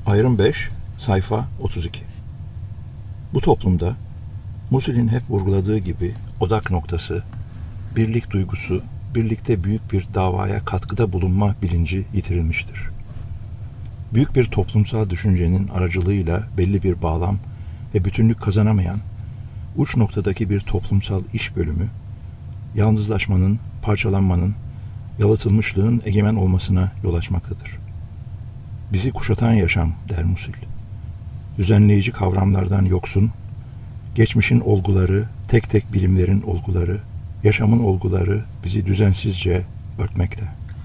Ayrım 5, sayfa 32. Bu toplumda Musil'in hep vurguladığı gibi odak noktası, birlik duygusu, birlikte büyük bir davaya katkıda bulunma bilinci yitirilmiştir. Büyük bir toplumsal düşüncenin aracılığıyla belli bir bağlam ve bütünlük kazanamayan, uç noktadaki bir toplumsal iş bölümü, yalnızlaşmanın, parçalanmanın, yalıtılmışlığın egemen olmasına yol açmaktadır. Bizi kuşatan yaşam, der Musil. Düzenleyici kavramlardan yoksun, geçmişin olguları, tek tek bilimlerin olguları, yaşamın olguları bizi düzensizce örtmekte.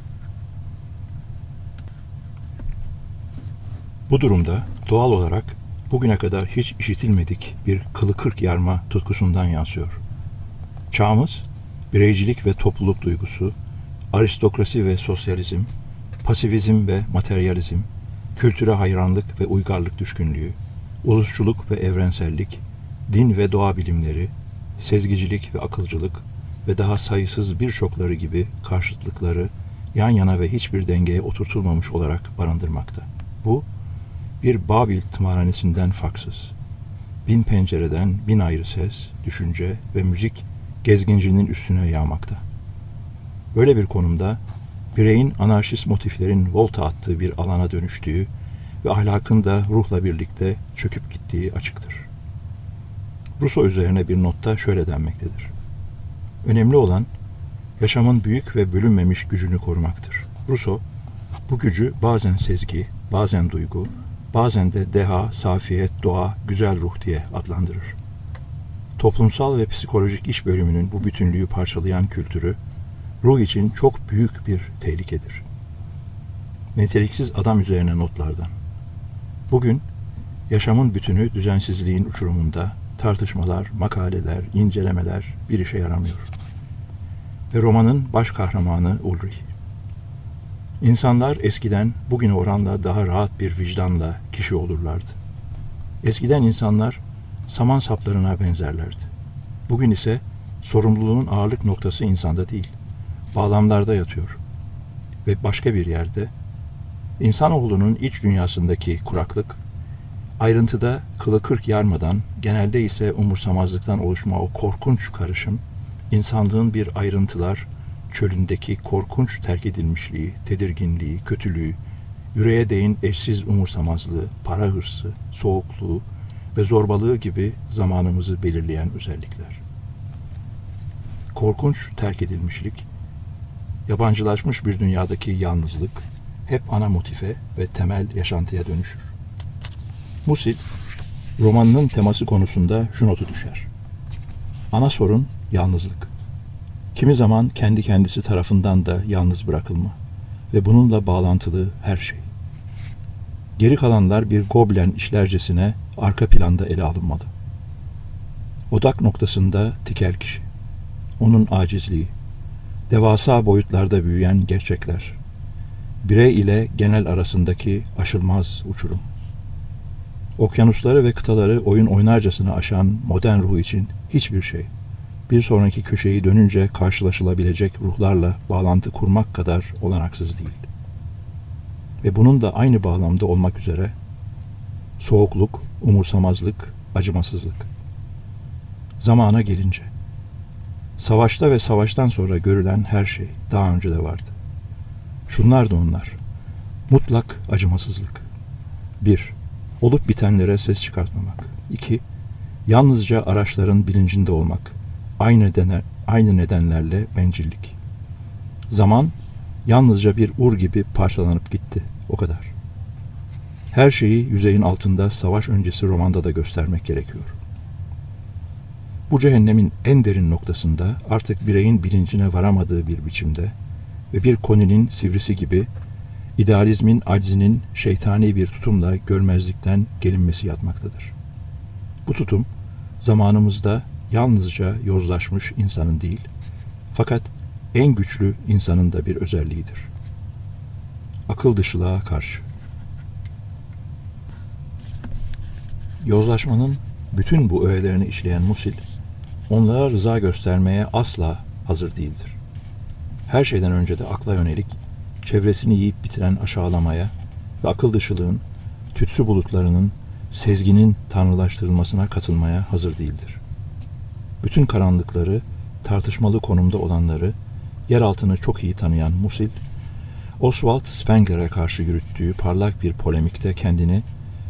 Bu durumda doğal olarak bugüne kadar hiç işitilmedik bir kılı kırk yarma tutkusundan yansıyor. Çağımız, bireycilik ve topluluk duygusu, aristokrasi ve sosyalizm, pasifizm ve materyalizm, kültüre hayranlık ve uygarlık düşkünlüğü, ulusçuluk ve evrensellik, din ve doğa bilimleri, sezgicilik ve akılcılık ve daha sayısız birçokları gibi karşıtlıkları yan yana ve hiçbir dengeye oturtulmamış olarak barındırmakta. Bu, bir Babil tımarhanesinden farksız. Bin pencereden bin ayrı ses, düşünce ve müzik gezgincinin üstüne yağmakta. Böyle bir konumda bireyin anarşist motiflerin volta attığı bir alana dönüştüğü ve ahlakın da ruhla birlikte çöküp gittiği açıktır. Rousseau üzerine bir notta şöyle denmektedir. Önemli olan yaşamın büyük ve bölünmemiş gücünü korumaktır. Rousseau bu gücü bazen sezgi, bazen duygu, bazen de deha, safiyet, doğa, güzel ruh diye adlandırır. Toplumsal ve psikolojik iş bölümünün bu bütünlüğü parçalayan kültürü ruh için çok büyük bir tehlikedir. Niteliksiz adam üzerine notlardan. Bugün yaşamın bütünü düzensizliğin uçurumunda tartışmalar, makaleler, incelemeler bir işe yaramıyor. Ve romanın baş kahramanı Ulrich. İnsanlar eskiden bugüne oranla daha rahat bir vicdanla kişi olurlardı. Eskiden insanlar saman saplarına benzerlerdi. Bugün ise sorumluluğun ağırlık noktası insanda değil, bağlamlarda yatıyor. Ve başka bir yerde insanoğlunun iç dünyasındaki kuraklık, ayrıntıda kılı kırk yarmadan, genelde ise umursamazlıktan oluşma o korkunç karışım, insanlığın bir ayrıntılar çölündeki korkunç terk edilmişliği, tedirginliği, kötülüğü, yüreğe değin eşsiz umursamazlığı, para hırsı, soğukluğu ve zorbalığı gibi zamanımızı belirleyen özellikler. Korkunç terk edilmişlik, yabancılaşmış bir dünyadaki yalnızlık hep ana motife ve temel yaşantıya dönüşür. Musil, romanının teması konusunda şu notu düşer. Ana sorun yalnızlık. Kimi zaman kendi kendisi tarafından da yalnız bırakılma ve bununla bağlantılı her şey. Geri kalanlar bir goblen işlercesine arka planda ele alınmalı. Odak noktasında tikel kişi, onun acizliği, devasa boyutlarda büyüyen gerçekler, birey ile genel arasındaki aşılmaz uçurum. Okyanusları ve kıtaları oyun oynarcasına aşan modern ruh için hiçbir şey, bir sonraki köşeyi dönünce karşılaşılabilecek ruhlarla bağlantı kurmak kadar olanaksız değil. Ve bunun da aynı bağlamda olmak üzere soğukluk, umursamazlık, acımasızlık. Zamana gelince, savaşta ve savaştan sonra görülen her şey daha önce de vardı. Şunlar da onlar. Mutlak acımasızlık. 1. Olup bitenlere ses çıkartmamak. 2. Yalnızca araçların bilincinde olmak. Aynı nedenlerle bencillik. Zaman yalnızca bir ur gibi parçalanıp gitti. O kadar. Her şeyi yüzeyin altında savaş öncesi romanda da göstermek gerekiyor. Bu cehennemin en derin noktasında artık bireyin bilincine varamadığı bir biçimde ve bir koninin sivrisi gibi idealizmin aczinin şeytani bir tutumla görmezlikten gelinmesi yatmaktadır. Bu tutum zamanımızda yalnızca yozlaşmış insanın değil, fakat en güçlü insanın da bir özelliğidir. Akıl dışılığa karşı. Yozlaşmanın bütün bu öğelerini işleyen Musil, onlara rıza göstermeye asla hazır değildir. Her şeyden önce de akla yönelik, çevresini yiyip bitiren aşağılamaya ve akıl dışılığın tütsü bulutlarının sezginin tanrılaştırılmasına katılmaya hazır değildir. Bütün karanlıkları, tartışmalı konumda olanları, yer altını çok iyi tanıyan Musil, Oswald Spengler'e karşı yürüttüğü parlak bir polemikte kendini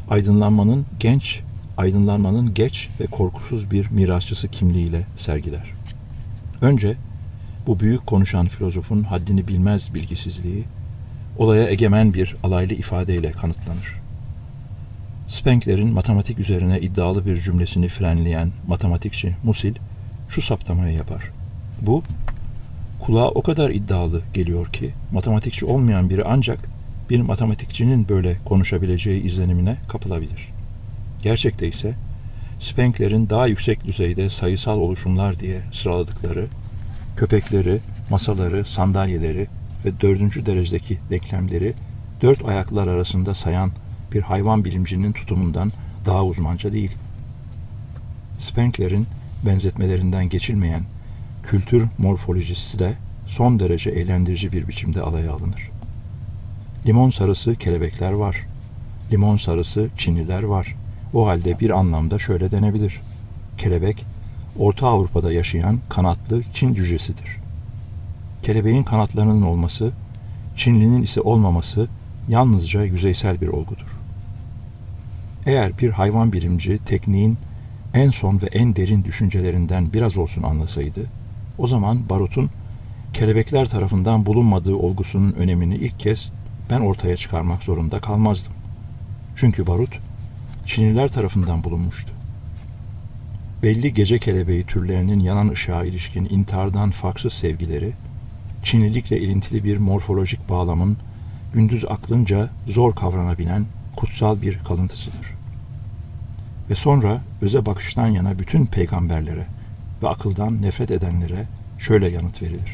aydınlanmanın geç ve korkusuz bir mirasçısı kimliğiyle sergiler. Önce bu büyük konuşan filozofun haddini bilmez bilgisizliği, olaya egemen bir alaylı ifadeyle kanıtlanır. Spengler'in matematik üzerine iddialı bir cümlesini frenleyen matematikçi Musil şu saptamayı yapar. Bu, kulağa o kadar iddialı geliyor ki matematikçi olmayan biri ancak bir matematikçinin böyle konuşabileceği izlenimine kapılabilir. Gerçekte ise Spengler'in daha yüksek düzeyde sayısal oluşumlar diye sıraladıkları köpekleri, masaları, sandalyeleri ve 4. derecedeki denklemleri 4 ayaklar arasında sayan bir hayvan bilimcinin tutumundan daha uzmanca değil. Spengler'in benzetmelerinden geçilmeyen kültür morfolojisi de son derece eğlendirici bir biçimde alaya alınır. Limon sarısı kelebekler var. Limon sarısı Çinliler var. O halde bir anlamda şöyle denebilir. Kelebek, Orta Avrupa'da yaşayan kanatlı Çin cücesidir. Kelebeğin kanatlarının olması, Çinlinin ise olmaması yalnızca yüzeysel bir olgudur. Eğer bir hayvan bilimci tekniğin en son ve en derin düşüncelerinden biraz olsun anlasaydı, o zaman barutun kelebekler tarafından bulunmadığı olgusunun önemini ilk kez ben ortaya çıkarmak zorunda kalmazdım. Çünkü barut Çinliler tarafından bulunmuştu. Belli gece kelebeği türlerinin yanan ışığa ilişkin intihardan farksız sevgileri, Çinlilikle ilintili bir morfolojik bağlamın gündüz aklınca zor kavranabilen kutsal bir kalıntısıdır. Ve sonra öze bakıştan yana bütün peygamberlere ve akıldan nefret edenlere şöyle yanıt verilir.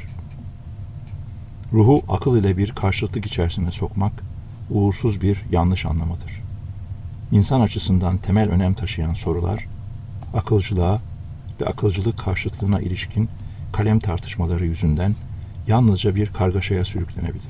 Ruhu akıl ile bir karşıtlık içerisine sokmak, uğursuz bir yanlış anlamadır. İnsan açısından temel önem taşıyan sorular, akılcılığa ve akılcılık karşıtlığına ilişkin kalem tartışmaları yüzünden yalnızca bir kargaşaya sürüklenebilir.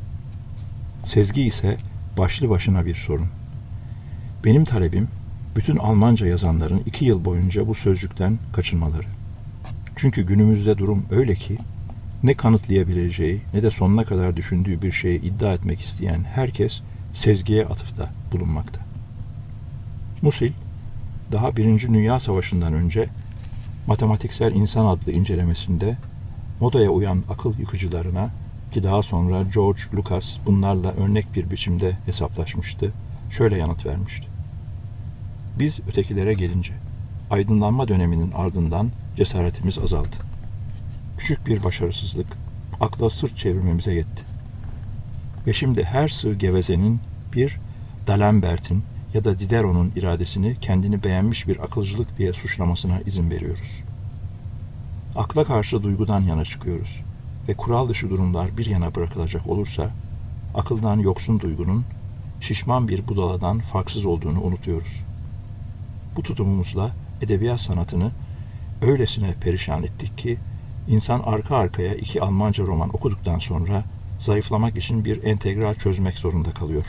Sezgi ise başlı başına bir sorun. Benim talebim, bütün Almanca yazanların 2 yıl boyunca bu sözcükten kaçınmaları. Çünkü günümüzde durum öyle ki, ne kanıtlayabileceği ne de sonuna kadar düşündüğü bir şeyi iddia etmek isteyen herkes sezgiye atıfta bulunmakta. Musil, daha 1. Dünya Savaşı'ndan önce Matematiksel İnsan adlı incelemesinde modaya uyan akıl yıkıcılarına ki daha sonra George Lucas bunlarla örnek bir biçimde hesaplaşmıştı, şöyle yanıt vermişti. Biz ötekilere gelince aydınlanma döneminin ardından cesaretimiz azaldı. Küçük bir başarısızlık akla sırt çevirmemize yetti. Ve şimdi her sığ gevezenin bir D'Alembert'in ya da Diderot'un iradesini kendini beğenmiş bir akılcılık diye suçlamasına izin veriyoruz. Akla karşı duygudan yana çıkıyoruz ve kural dışı durumlar bir yana bırakılacak olursa akıldan yoksun duygunun şişman bir budaladan farksız olduğunu unutuyoruz. Bu tutumumuzla edebiyat sanatını öylesine perişan ettik ki insan arka arkaya 2 Almanca roman okuduktan sonra zayıflamak için bir entegral çözmek zorunda kalıyor.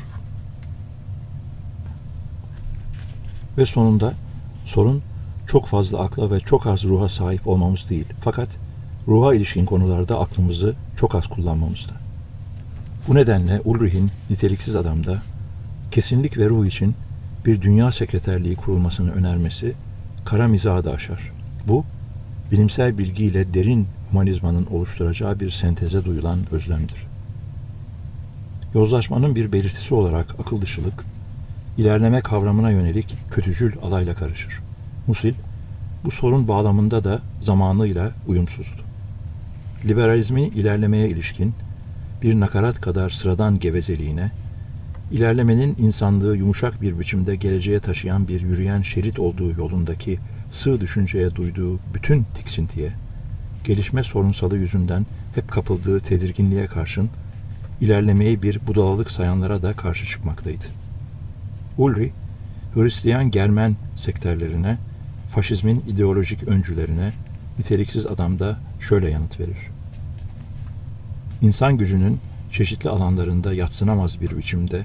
Ve sonunda sorun çok fazla akla ve çok az ruha sahip olmamız değil. Fakat ruha ilişkin konularda aklımızı çok az kullanmamızda. Bu nedenle Ulrich'in Niteliksiz Adam'da kesinlik ve ruh için bir dünya sekreterliği kurulmasını önermesi kara mizahı da aşar. Bu, bilimsel bilgiyle derin humanizmanın oluşturacağı bir senteze duyulan özlemdir. Yozlaşmanın bir belirtisi olarak akıl dışılık, ilerleme kavramına yönelik kötücül alayla karışır. Musil, bu sorun bağlamında da zamanıyla uyumsuzdu. Liberalizmin ilerlemeye ilişkin bir nakarat kadar sıradan gevezeliğine, ilerlemenin insanlığı yumuşak bir biçimde geleceğe taşıyan bir yürüyen şerit olduğu yolundaki sığ düşünceye duyduğu bütün tiksintiye, gelişme sorunsalı yüzünden hep kapıldığı tedirginliğe karşın, ilerlemeyi bir budalalık sayanlara da karşı çıkmaktaydı. Ulrich, Hristiyan Germen sektörlerine, faşizmin ideolojik öncülerine Niteliksiz Adam'da şöyle yanıt verir. İnsan gücünün çeşitli alanlarında yadsınamaz bir biçimde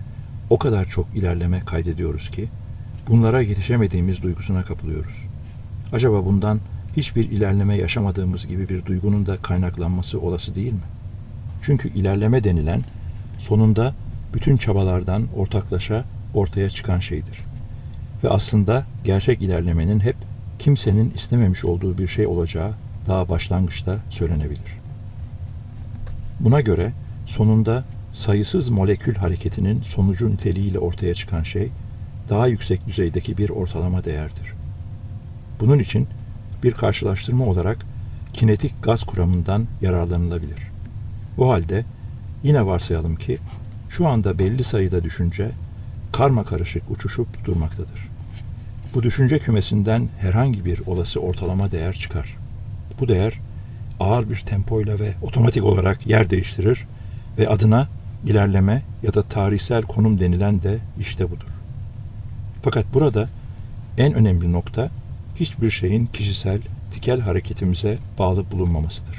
o kadar çok ilerleme kaydediyoruz ki bunlara yetişemediğimiz duygusuna kapılıyoruz. Acaba bundan hiçbir ilerleme yaşamadığımız gibi bir duygunun da kaynaklanması olası değil mi? Çünkü ilerleme denilen sonunda bütün çabalardan ortaklaşa ortaya çıkan şeydir. Ve aslında gerçek ilerlemenin hep kimsenin istememiş olduğu bir şey olacağı daha başlangıçta söylenebilir. Buna göre sonunda sayısız molekül hareketinin sonucu niteliğiyle ortaya çıkan şey daha yüksek düzeydeki bir ortalama değerdir. Bunun için bir karşılaştırma olarak kinetik gaz kuramından yararlanılabilir. O halde yine varsayalım ki şu anda belli sayıda düşünce karmakarışık uçuşup durmaktadır. Bu düşünce kümesinden herhangi bir olası ortalama değer çıkar. Bu değer ağır bir tempoyla ve otomatik olarak yer değiştirir ve adına ilerleme ya da tarihsel konum denilen de işte budur. Fakat burada en önemli nokta hiçbir şeyin kişisel, tikel hareketimize bağlı bulunmamasıdır.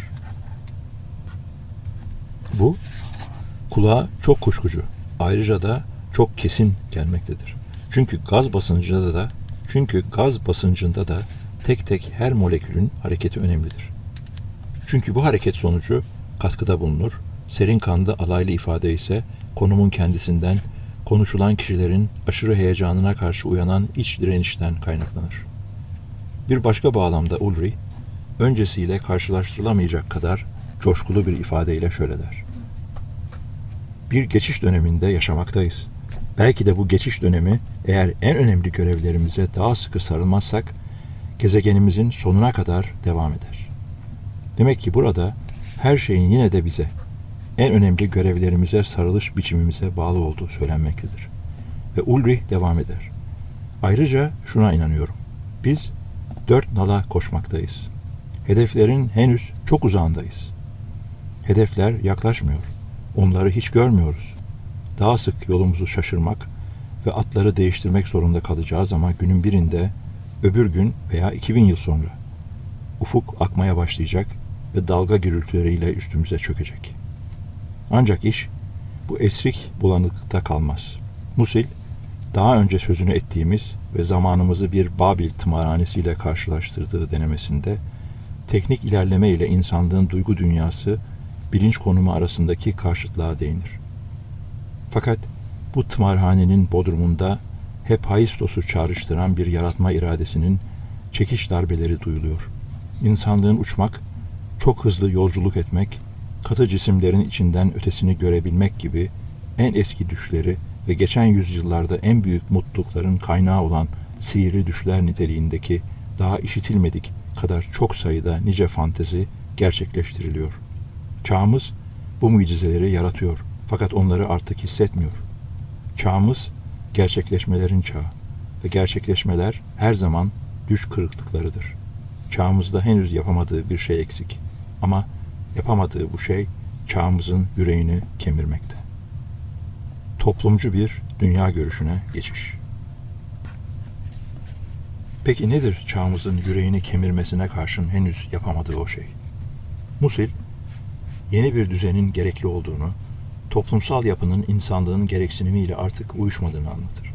Bu kulağa çok kuşkucu, ayrıca da çok kesin gelmektedir. Çünkü gaz basıncında da tek tek her molekülün hareketi önemlidir. Çünkü bu hareket sonucu katkıda bulunur, serin kanlı alaylı ifade ise konumun kendisinden, konuşulan kişilerin aşırı heyecanına karşı uyanan iç direnişten kaynaklanır. Bir başka bağlamda Ulrich, öncesiyle karşılaştırılamayacak kadar coşkulu bir ifadeyle şöyle der. Bir geçiş döneminde yaşamaktayız. Belki de bu geçiş dönemi eğer en önemli görevlerimize daha sıkı sarılmazsak gezegenimizin sonuna kadar devam eder. Demek ki burada her şeyin yine de bize, en önemli görevlerimize sarılış biçimimize bağlı olduğu söylenmektedir. Ve Ulrich devam eder. Ayrıca şuna inanıyorum. Biz 4 nala koşmaktayız. Hedeflerin henüz çok uzağındayız. Hedefler yaklaşmıyor. Onları hiç görmüyoruz. Daha sık yolumuzu şaşırmak ve atları değiştirmek zorunda kalacağız ama günün birinde, öbür gün veya 2000 yıl sonra ufuk akmaya başlayacak ve dalga gürültüleriyle üstümüze çökecek. Ancak iş bu esrik bulanıklıkta kalmaz. Musil, daha önce sözünü ettiğimiz ve zamanımızı bir Babil tımarhanesiyle karşılaştırdığı denemesinde teknik ilerleme ile insanlığın duygu dünyası, bilinç konumu arasındaki karşıtlığa değinir. Fakat bu tımarhanenin bodrumunda hep Haistos'u çağrıştıran bir yaratma iradesinin çekiş darbeleri duyuluyor. İnsanlığın uçmak, çok hızlı yolculuk etmek, katı cisimlerin içinden ötesini görebilmek gibi en eski düşleri ve geçen yüzyıllarda en büyük mutlulukların kaynağı olan sihirli düşler niteliğindeki daha işitilmedik kadar çok sayıda nice fantezi gerçekleştiriliyor. Çağımız bu mucizeleri yaratıyor fakat onları artık hissetmiyor. Çağımız gerçekleşmelerin çağı ve gerçekleşmeler her zaman düş kırıklıklarıdır. Çağımızda henüz yapamadığı bir şey eksik ama yapamadığı bu şey çağımızın yüreğini kemirmekte. Toplumcu bir dünya görüşüne geçiş. Peki nedir çağımızın yüreğini kemirmesine karşın henüz yapamadığı o şey? Musil, yeni bir düzenin gerekli olduğunu, toplumsal yapının insanlığın gereksinimiyle artık uyuşmadığını anlatır.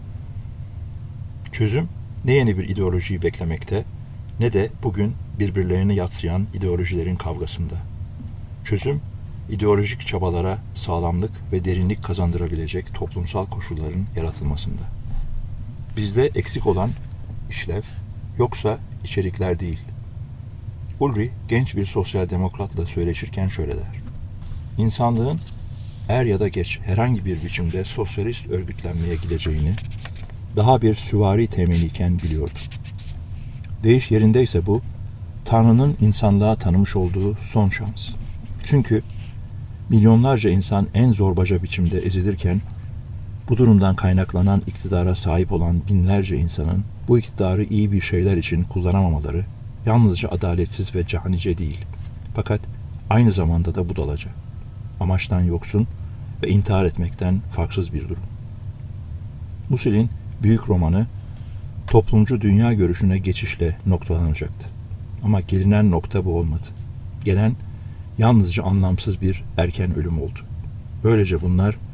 Çözüm, ne yeni bir ideolojiyi beklemekte, ne de bugün birbirlerini yadsıyan ideolojilerin kavgasında. Çözüm, ideolojik çabalara sağlamlık ve derinlik kazandırabilecek toplumsal koşulların yaratılmasında. Bizde eksik olan işlev, yoksa içerikler değil. Ulrich genç bir sosyal demokratla söyleşirken şöyle der. İnsanlığın er ya da geç herhangi bir biçimde sosyalist örgütlenmeye gideceğini daha bir süvari temeliyken biliyordu. Deyiş yerindeyse bu, Tanrı'nın insanlığa tanımış olduğu son şans. Çünkü milyonlarca insan en zorbaca biçimde ezilirken, bu durumdan kaynaklanan iktidara sahip olan binlerce insanın bu iktidarı iyi bir şeyler için kullanamamaları yalnızca adaletsiz ve canice değil, fakat aynı zamanda da budalaca, amaçtan yoksun ve intihar etmekten farksız bir durum. Musil'in büyük romanı toplumcu dünya görüşüne geçişle noktalanacaktı. Ama gelinen nokta bu olmadı. Gelen yalnızca anlamsız bir erken ölüm oldu. Böylece bunlar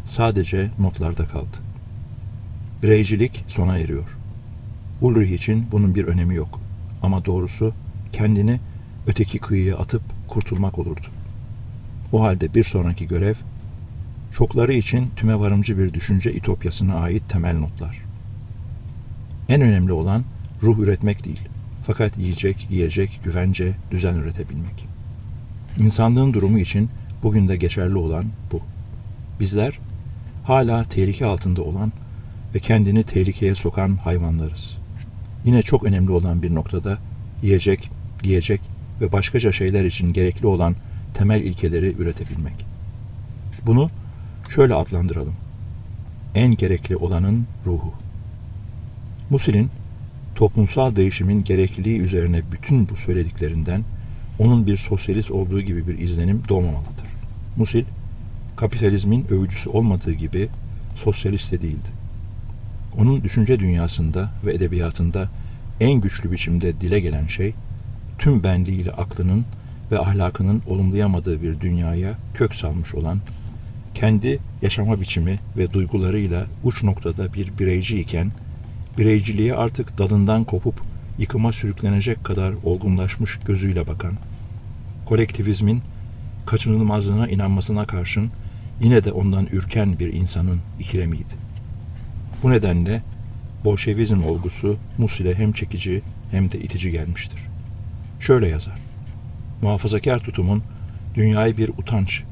sadece notlarda kaldı. Bireycilik sona eriyor. Ulrich için bunun bir önemi yok. Ama doğrusu kendini öteki kıyıya atıp kurtulmak olurdu. O halde bir sonraki görev, çokları için tümevarımcı bir düşünce itopyasına ait temel notlar. En önemli olan ruh üretmek değil, fakat yiyecek, güvence, düzen üretebilmek. İnsanlığın durumu için bugün de geçerli olan bu. Bizler hala tehlike altında olan ve kendini tehlikeye sokan hayvanlarız. Yine çok önemli olan bir noktada yiyecek, giyecek ve başkaca şeyler için gerekli olan temel ilkeleri üretebilmek. Bunu şöyle adlandıralım. En gerekli olanın ruhu. Musil'in toplumsal değişimin gerekliliği üzerine bütün bu söylediklerinden onun bir sosyalist olduğu gibi bir izlenim doğmamalıdır. Musil, kapitalizmin övücüsü olmadığı gibi sosyalist de değildi. Onun düşünce dünyasında ve edebiyatında en güçlü biçimde dile gelen şey, tüm benliğiyle aklının ve ahlakının olumlayamadığı bir dünyaya kök salmış olan, kendi yaşama biçimi ve duygularıyla uç noktada bir bireyci iken, bireyciliğe artık dalından kopup yıkıma sürüklenecek kadar olgunlaşmış gözüyle bakan, kolektivizmin kaçınılmazlığına inanmasına karşın yine de ondan ürken bir insanın ikilemiydi. Bu nedenle Bolşevizm olgusu Musil'e hem çekici hem de itici gelmiştir. Şöyle yazar: Muhafazakar tutumun dünyayı bir utanç,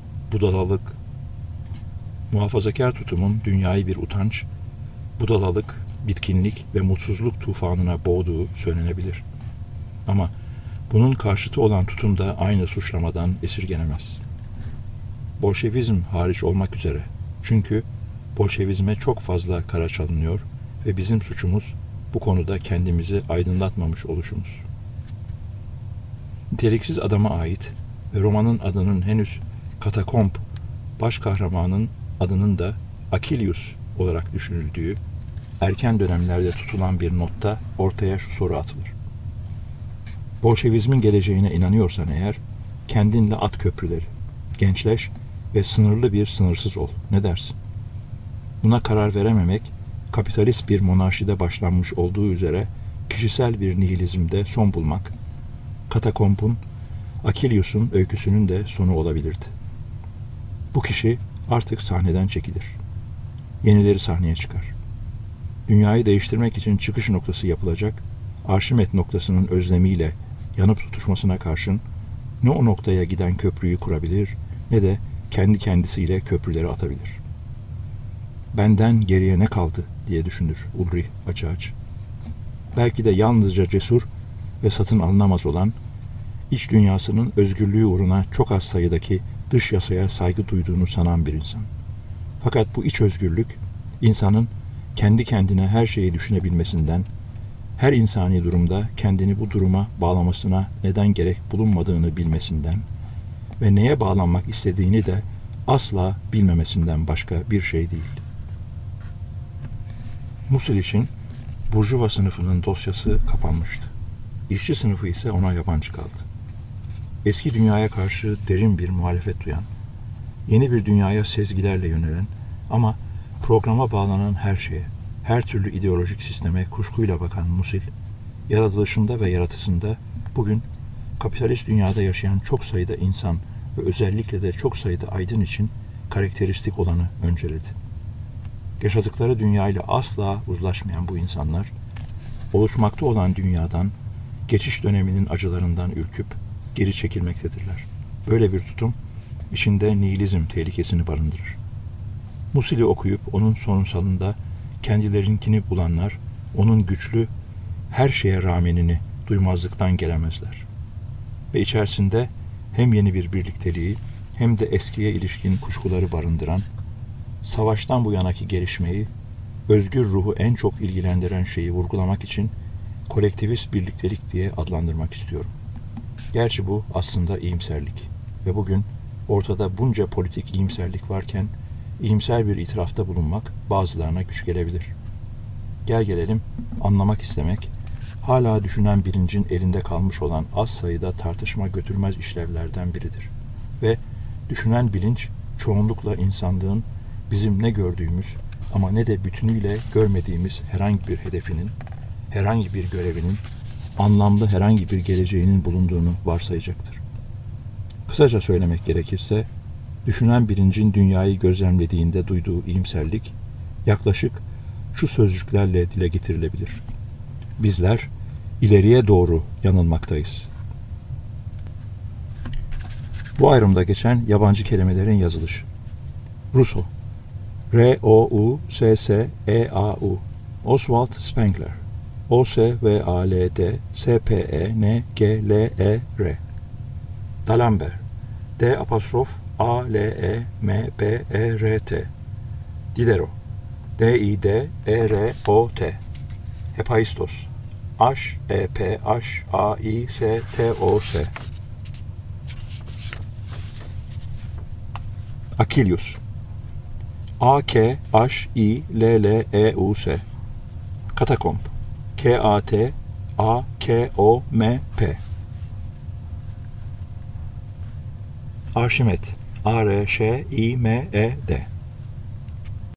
budalalık, bitkinlik ve mutsuzluk tufanına boğduğu söylenebilir. Ama bunun karşıtı olan tutum da aynı suçlamadan esirgenemez. Bolşevizm hariç olmak üzere. Çünkü Bolşevizme çok fazla kara çalınıyor ve bizim suçumuz bu konuda kendimizi aydınlatmamış oluşumuz. Niteliksiz adama ait ve romanın adının henüz Katakomb, baş kahramanın adının da Akilius olarak düşünüldüğü erken dönemlerde tutulan bir notta ortaya şu soru atılır. Bolşevizmin geleceğine inanıyorsan eğer, kendinle at köprüleri, gençleş ve sınırlı bir sınırsız ol. Ne dersin? Buna karar verememek, kapitalist bir monarşide başlanmış olduğu üzere kişisel bir nihilizmde son bulmak, Katakomb'un, Akilius'un öyküsünün de sonu olabilirdi. Bu kişi artık sahneden çekilir. Yenileri sahneye çıkar. Dünyayı değiştirmek için çıkış noktası yapılacak, Arşimet noktasının özlemiyle yanıp tutuşmasına karşın ne o noktaya giden köprüyü kurabilir ne de kendi kendisiyle köprüleri atabilir. Benden geriye ne kaldı diye düşünür Ulrich açı. Belki de yalnızca cesur ve satın alınamaz olan, iç dünyasının özgürlüğü uğruna çok az sayıdaki dış yasaya saygı duyduğunu sanan bir insan. Fakat bu iç özgürlük, insanın kendi kendine her şeyi düşünebilmesinden, her insani durumda kendini bu duruma bağlamasına neden gerek bulunmadığını bilmesinden ve neye bağlanmak istediğini de asla bilmemesinden başka bir şey değil. Musil için burjuva sınıfının dosyası kapanmıştı. İşçi sınıfı ise ona yabancı kaldı. Eski dünyaya karşı derin bir muhalefet duyan, yeni bir dünyaya sezgilerle yönelen ama programa bağlanan her şeye, her türlü ideolojik sisteme kuşkuyla bakan Musil, yaratılışında ve yaratısında bugün kapitalist dünyada yaşayan çok sayıda insan ve özellikle de çok sayıda aydın için karakteristik olanı önceledi. Yaşadıkları dünyayla asla uzlaşmayan bu insanlar, oluşmakta olan dünyadan, geçiş döneminin acılarından ürküp geri çekilmektedirler. Böyle bir tutum, içinde nihilizm tehlikesini barındırır. Musil'i okuyup onun sorunsalında kendilerinkini bulanlar, onun güçlü, her şeye rağmenini duymazlıktan gelemezler. Ve içerisinde hem yeni bir birlikteliği hem de eskiye ilişkin kuşkuları barındıran, savaştan bu yanaki gelişmeyi, özgür ruhu en çok ilgilendiren şeyi vurgulamak için kolektivist birliktelik diye adlandırmak istiyorum. Gerçi bu aslında iyimserlik ve bugün ortada bunca politik iyimserlik varken iyimser bir itirafta bulunmak bazılarına güç gelebilir. Gel gelelim anlamak istemek, hala düşünen bilincin elinde kalmış olan az sayıda tartışma götürmez işlevlerden biridir. Ve düşünen bilinç çoğunlukla insanlığın bizim ne gördüğümüz ama ne de bütünüyle görmediğimiz herhangi bir hedefinin, herhangi bir görevinin, anlamlı herhangi bir geleceğinin bulunduğunu varsayacaktır. Kısaca söylemek gerekirse, düşünen bilincin dünyayı gözlemlediğinde duyduğu iyimserlik, yaklaşık şu sözcüklerle dile getirilebilir. Bizler ileriye doğru yanılmaktayız. Bu ayrımda geçen yabancı kelimelerin yazılışı. Rousseau, R-O-U-S-S-E-A-U, Oswald Spengler, O-S-V-A-L-D-S-P-E-N-G-L-E-R, D'Alembert, D-A-M-B-E-R-T, Diderot, D-I-D-E-R-O-T, Hephaistos, H-E-P-H-A-I-S-T-O-S, Achilles, A-K-H-I-L-L-E-U-S, Katakomb, K-A-T-A-K-O-M-P, Arşimet, A-R-Ş-İ-M-E-D,